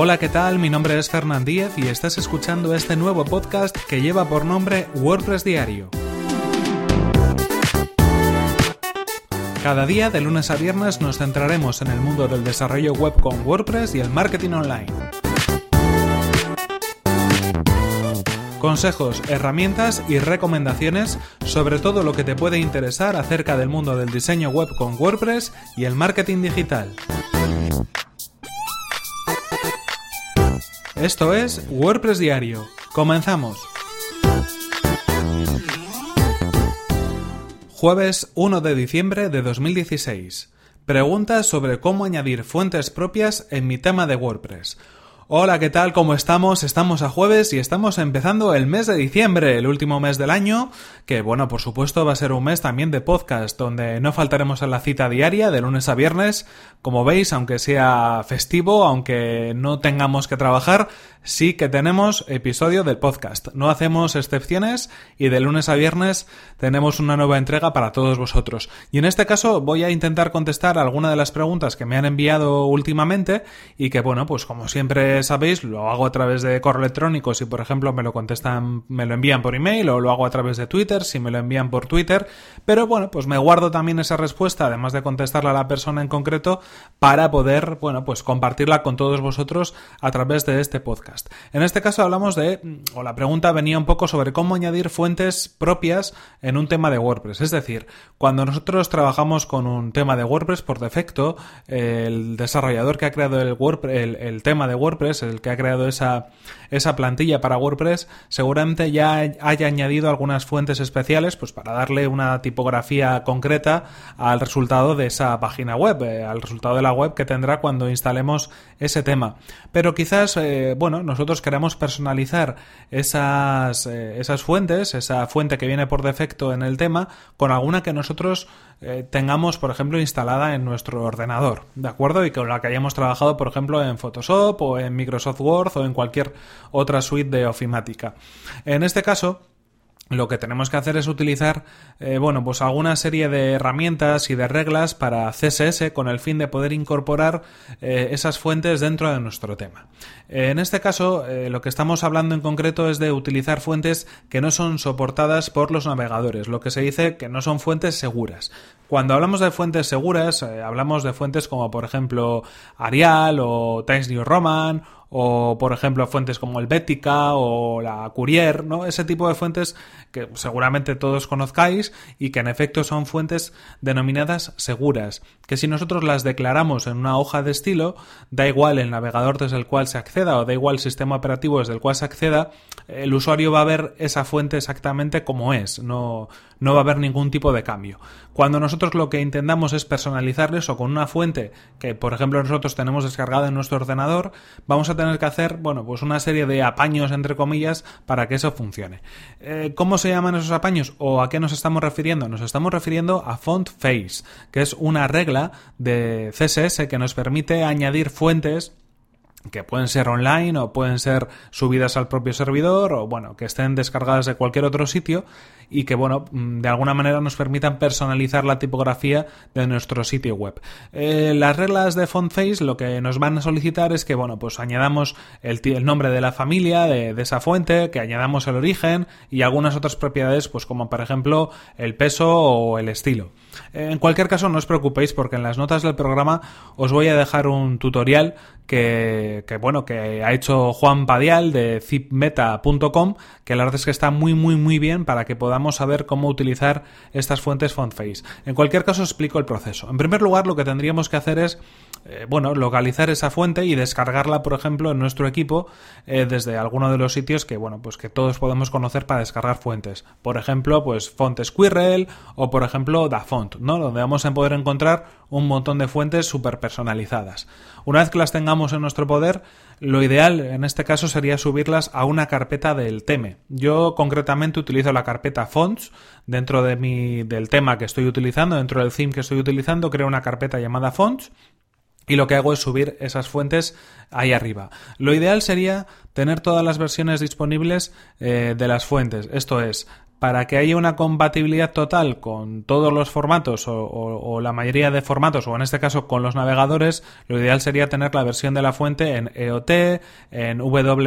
Hola, ¿qué tal? Mi nombre es Fernán Díez y estás escuchando este nuevo podcast que lleva por nombre WordPress Diario. Cada día, de lunes a viernes, nos centraremos en el mundo del desarrollo web con WordPress y el marketing online. Consejos, herramientas y recomendaciones sobre todo lo que te puede interesar acerca del mundo del diseño web con WordPress y el marketing digital. Esto es WordPress Diario. ¡Comenzamos! Jueves 1 de diciembre de 2016. Preguntas sobre cómo añadir fuentes propias en mi tema de WordPress. Hola, ¿qué tal? ¿Cómo estamos? Estamos a jueves y estamos empezando el mes de diciembre, el último mes del año, que bueno, por supuesto va a ser un mes también de podcast, donde no faltaremos a la cita diaria de lunes a viernes. Como veis, aunque sea festivo, aunque no tengamos que trabajar, sí que tenemos episodio del podcast. No hacemos excepciones y de lunes a viernes tenemos una nueva entrega para todos vosotros. Y en este caso voy a intentar contestar alguna de las preguntas que me han enviado últimamente y que bueno, pues como siempre sabéis, lo hago a través de correo electrónico si por ejemplo me lo envían por email, o lo hago a través de Twitter si me lo envían por Twitter, pero bueno, pues me guardo también esa respuesta, además de contestarla a la persona en concreto, para poder, bueno, pues compartirla con todos vosotros a través de este podcast. En este caso hablamos la pregunta venía un poco sobre cómo añadir fuentes propias en un tema de WordPress. Es decir, cuando nosotros trabajamos con un tema de WordPress, por defecto, el desarrollador que ha creado el tema de WordPress, el que ha creado esa plantilla para WordPress, seguramente ya haya añadido algunas fuentes especiales pues para darle una tipografía concreta al resultado de esa página web, al resultado de la web que tendrá cuando instalemos ese tema. Pero quizás, nosotros queramos personalizar esas fuentes, esa fuente que viene por defecto en el tema, con alguna que nosotros tengamos, por ejemplo, instalada en nuestro ordenador, ¿de acuerdo? Y con la que hayamos trabajado, por ejemplo, en Photoshop o en Microsoft Word o en cualquier otra suite de ofimática. En este caso, lo que tenemos que hacer es utilizar alguna serie de herramientas y de reglas para CSS con el fin de poder incorporar esas fuentes dentro de nuestro tema. En este caso, lo que estamos hablando en concreto es de utilizar fuentes que no son soportadas por los navegadores, lo que se dice que no son fuentes seguras. Cuando hablamos de fuentes seguras, hablamos de fuentes como por ejemplo Arial o Times New Roman, o por ejemplo fuentes como Helvetica o la Courier, ¿no? Ese tipo de fuentes que seguramente todos conozcáis y que en efecto son fuentes denominadas seguras, que si nosotros las declaramos en una hoja de estilo, da igual el navegador desde el cual se acceda o da igual el sistema operativo desde el cual se acceda, el usuario va a ver esa fuente exactamente como es, no va a haber ningún tipo de cambio. Cuando nosotros lo que intentamos es personalizar eso con una fuente que, por ejemplo, nosotros tenemos descargada en nuestro ordenador, vamos a tener que hacer, una serie de apaños, entre comillas, para que eso funcione. ¿Cómo se llaman esos apaños o a qué nos estamos refiriendo? Nos estamos refiriendo a Font Face, que es una regla de CSS que nos permite añadir fuentes que pueden ser online o pueden ser subidas al propio servidor o que estén descargadas de cualquier otro sitio y que de alguna manera nos permitan personalizar la tipografía de nuestro sitio web. Las reglas de FontFace lo que nos van a solicitar es que añadamos el nombre de la familia de esa fuente, que añadamos el origen y algunas otras propiedades como por ejemplo el peso o el estilo. En cualquier caso, no os preocupéis porque en las notas del programa os voy a dejar un tutorial que ha hecho Juan Padial de zipmeta.com, que la verdad es que está muy muy muy bien para que podamos saber cómo utilizar estas fuentes FontFace. En cualquier caso, os explico el proceso. En primer lugar, lo que tendríamos que hacer es localizar esa fuente y descargarla, por ejemplo, en nuestro equipo desde alguno de los sitios que todos podemos conocer para descargar fuentes. Por ejemplo, Font Squirrel o por ejemplo Dafont, ¿no? Donde vamos a poder encontrar un montón de fuentes súper personalizadas. Una vez que las tengamos en nuestro poder, lo ideal en este caso sería subirlas a una carpeta del theme. Yo concretamente utilizo la carpeta Fonts dentro del tema que estoy utilizando, dentro del theme que estoy utilizando, creo una carpeta llamada Fonts. Y lo que hago es subir esas fuentes ahí arriba. Lo ideal sería tener todas las versiones disponibles de las fuentes. Esto es, para que haya una compatibilidad total con todos los formatos o la mayoría de formatos, o en este caso con los navegadores, lo ideal sería tener la versión de la fuente en EOT, en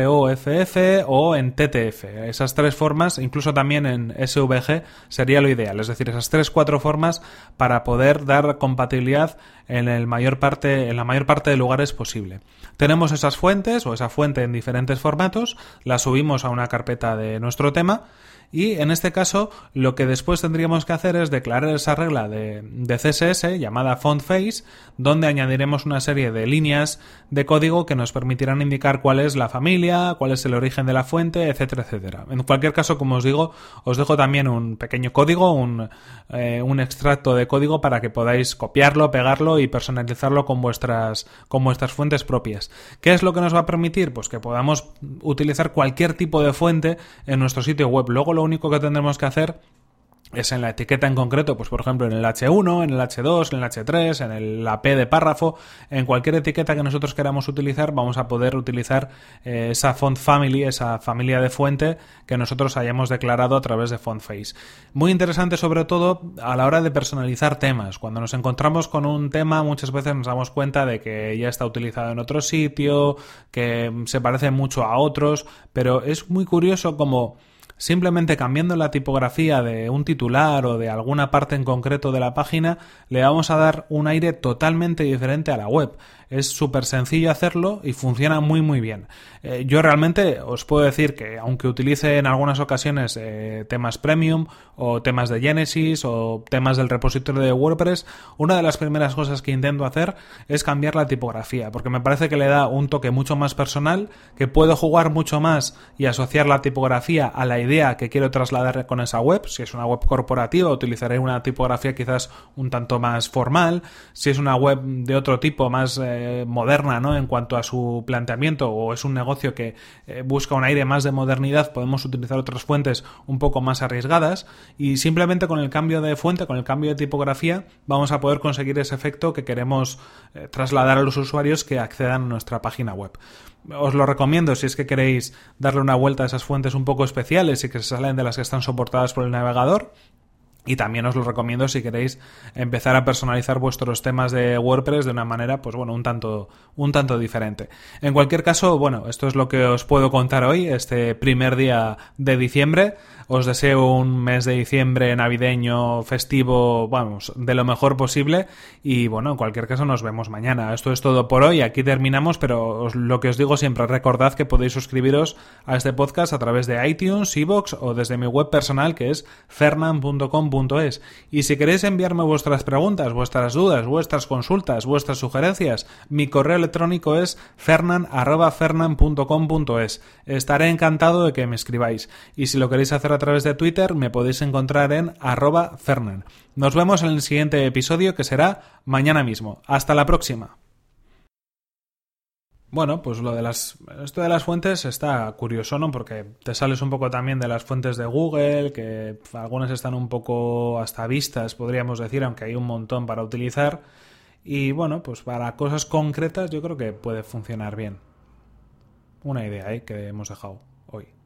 WOFF o en TTF. Esas tres formas, incluso también en SVG, sería lo ideal. Es decir, esas 3-4 formas para poder dar compatibilidad en la mayor parte de lugares posible. Tenemos esas fuentes o esa fuente en diferentes formatos, la subimos a una carpeta de nuestro tema y en este caso lo que después tendríamos que hacer es declarar esa regla de CSS llamada font face, donde añadiremos una serie de líneas de código que nos permitirán indicar cuál es la familia, cuál es el origen de la fuente, etcétera, etcétera. En cualquier caso, como os digo, os dejo también un pequeño código, un extracto de código para que podáis copiarlo, pegarlo y personalizarlo con vuestras fuentes propias. ¿Qué es lo que nos va a permitir? Pues que podamos utilizar cualquier tipo de fuente en nuestro sitio web. Luego lo único que tendremos que hacer es en la etiqueta en concreto, pues por ejemplo en el H1, en el H2, en el H3, en la P de párrafo, en cualquier etiqueta que nosotros queramos utilizar, vamos a poder utilizar esa font family, esa familia de fuente que nosotros hayamos declarado a través de font face. Muy interesante sobre todo a la hora de personalizar temas. Cuando nos encontramos con un tema muchas veces nos damos cuenta de que ya está utilizado en otro sitio, que se parece mucho a otros, pero es muy curioso como simplemente cambiando la tipografía de un titular o de alguna parte en concreto de la página, le vamos a dar un aire totalmente diferente a la web. Es súper sencillo hacerlo y funciona muy muy bien. Yo realmente os puedo decir que aunque utilice en algunas ocasiones temas premium o temas de Genesis o temas del repositorio de WordPress, una de las primeras cosas que intento hacer es cambiar la tipografía, porque me parece que le da un toque mucho más personal, que puedo jugar mucho más y asociar la tipografía a la idea que quiero trasladar con esa web. Si es una web corporativa, utilizaré una tipografía quizás un tanto más formal. Si es una web de otro tipo, más moderna, ¿no?, en cuanto a su planteamiento, o es un negocio que busca un aire más de modernidad, podemos utilizar otras fuentes un poco más arriesgadas, y simplemente con el cambio de fuente, con el cambio de tipografía, vamos a poder conseguir ese efecto que queremos trasladar a los usuarios que accedan a nuestra página web. Os lo recomiendo si es que queréis darle una vuelta a esas fuentes un poco especiales y que se salen de las que están soportadas por el navegador. Y también os lo recomiendo si queréis empezar a personalizar vuestros temas de WordPress de una manera, pues bueno, un tanto diferente. En cualquier caso, bueno, esto es lo que os puedo contar hoy, este primer día de diciembre. Os deseo un mes de diciembre navideño, festivo, vamos, de lo mejor posible. Y bueno, en cualquier caso nos vemos mañana. Esto es todo por hoy, aquí terminamos, pero lo que os digo siempre, recordad que podéis suscribiros a este podcast a través de iTunes, iVoox o desde mi web personal, que es fernan.com.es. Y si queréis enviarme vuestras preguntas, vuestras dudas, vuestras consultas, vuestras sugerencias, mi correo electrónico es fernan@fernan.com.es. Estaré encantado de que me escribáis. Y si lo queréis hacer a través de Twitter, me podéis encontrar en @fernan. Nos vemos en el siguiente episodio, que será mañana mismo. Hasta la próxima. Bueno, pues esto de las fuentes está curioso, ¿no? Porque te sales un poco también de las fuentes de Google, que algunas están un poco hasta vistas, podríamos decir, aunque hay un montón para utilizar. Y bueno, pues para cosas concretas yo creo que puede funcionar bien. Una idea, que hemos dejado hoy.